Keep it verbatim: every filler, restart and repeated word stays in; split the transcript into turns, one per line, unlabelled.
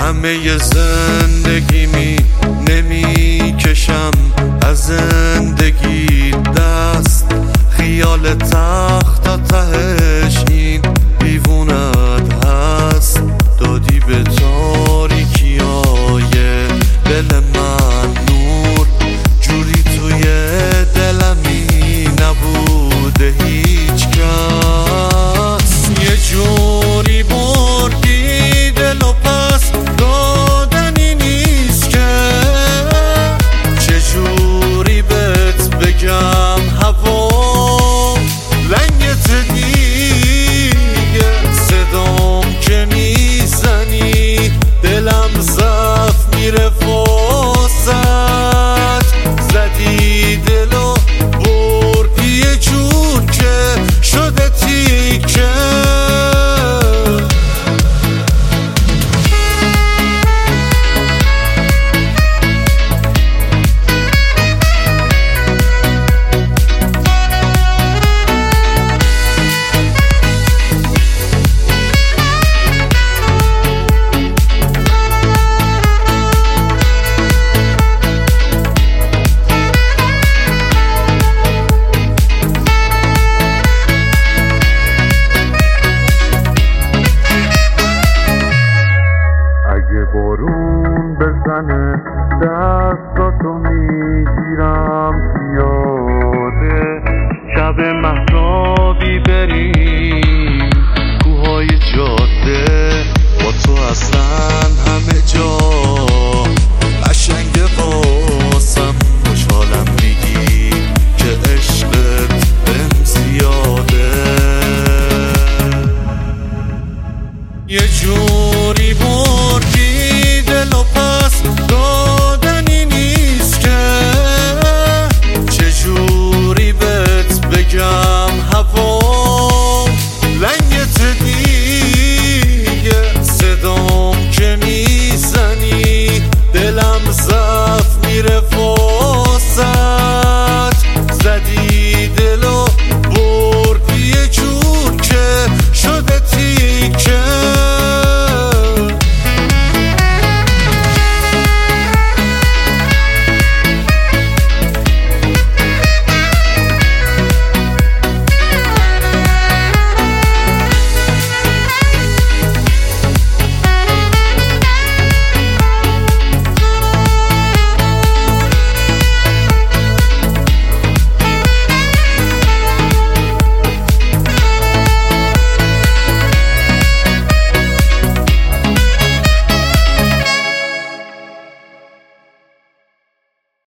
همه زندگیمی نمی کشم از زندگی دست، خیال تخت تا تهش این دیوونت هست. دادی به تاریکی های دل من نور، جوری توی دلمی نبوده هیچ کس. یه جوری بردی دل و پس دادنی نیست که، چجوری بهت بگم هوا لنگت دیگه، صدام که میزنی دلم زف میره واسط. زدی دل و بردی یه جور که شده تیکه. بارون بزنه دستاتو میگیرم پیاده، شب مهتابی بریم کوههای جاده، با تو اصلا همه